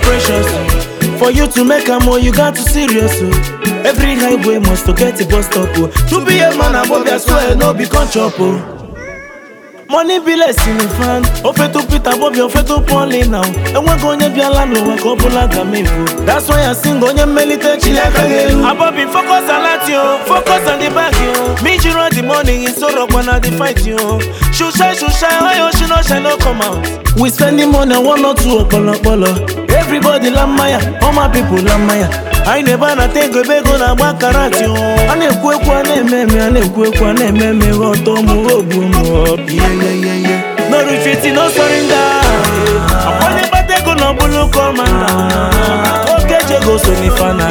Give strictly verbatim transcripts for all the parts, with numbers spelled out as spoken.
precious. For you to make a more, you got to serious. Oh. Every highway must to get a bus stop. Oh. To be a man above, I swear, no be control. Oh. Money be less in the fan. Ofe to Peter Bobby, ofe to Pauline now. And we're going to be a land over Copola Gamevo. That's why I sing on your melite chilaka. Bobby, focus on that you. Focus on the back you. Me you the morning is so rock when I fight you. Shusha, shusha, oh yo, she no shine no come out. We spend the money one or two polo polo. Everybody lamaya, all my people lamaya. I never na take a beg on a bacarati. I never quick one meme, I never quick one meme, or Tomu Obumo. Yeah, yeah, yeah. No retreating, no surrender. I want to take on a blue commander. Okay, you go so nifana.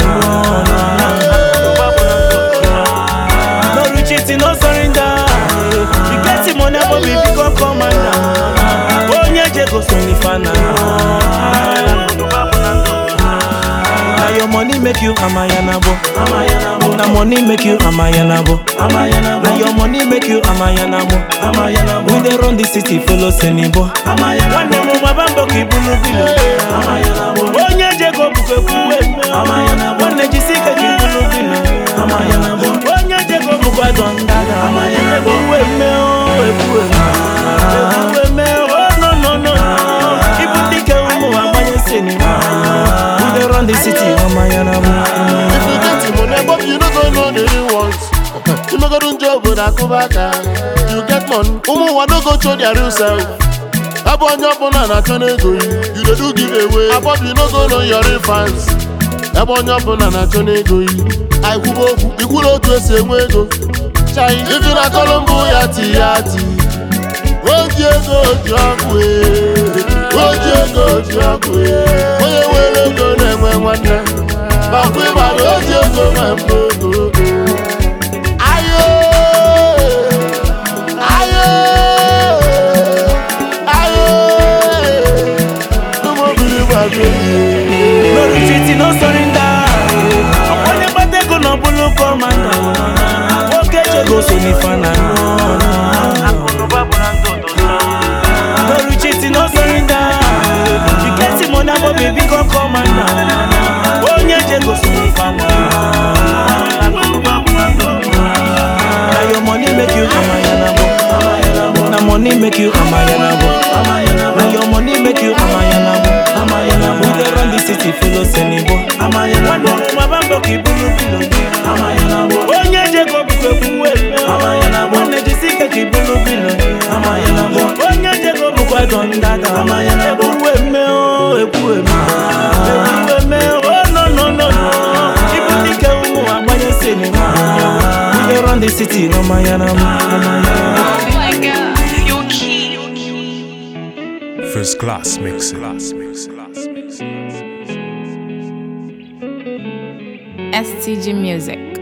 No retreating, no surrender. You get the money, but we become commander. Oh, yeah, you go so nifana. Your money make you amayanabo. Amayanabo. Na money make you amayanabo. Amayanabo. Na your money make you amayanabo. Amayanabo. We dey run the city follow senibo. Amayanabo. One day mo mabambo kibulu bilo. Amayanabo. Onye jego buke kuwe. Amayanabo. One day jisike kibulu bilo. Amayanabo. Onye jego buke dondaga. Amayanabo. Ebuwe meo, ebuwe meo, ebuwe meo. Oh no no no. Ibutike umu amanye senibo. Run the city, mama yana. If you get the money, but you don't know the real ones. You make a run job with a kubaka. You get money, umu wa don't go show their real self. Abo anya bona na chone go you. You dey do giveaway. Abo you no go know your real fans. Abo anya bona na chone go you. I kubo, ikulo to ese mwego. Chai, if you na Colombo yati yati. Ojego jagwe, ojego jagwe. Oye wele go ne mwe wana, bakwe ba ojego mambo. Ayo, ayo, ayo. Numo bili bagwe. No retreat, no surrender. Apone bate go no bulu commander. Okay, je go so ni fana. No retreat, no surrender. You get the money, but baby come commander. Oh yeah, je go so ni fana. Now your money make you amayanabo. Now money make you amayanabo. Now your money make you amayanabo. We dey run the city follow senibo. Amayanabo. Mabambo kibulu bilo. Amayanabo. Oh yeah, je go buke buwe. Amayanabo. One jisike kibulu bilo. Amayanabo. Oh yeah, je go buke dondaga. Amayanabo. Ebuwe meo, ebuwe meo, ebuwe meo. Oh no no no no. Ibutike umu amanye senibo. We dey run the city, no mayanabo. Oh my God, you're key. First class mixing. S T G Music.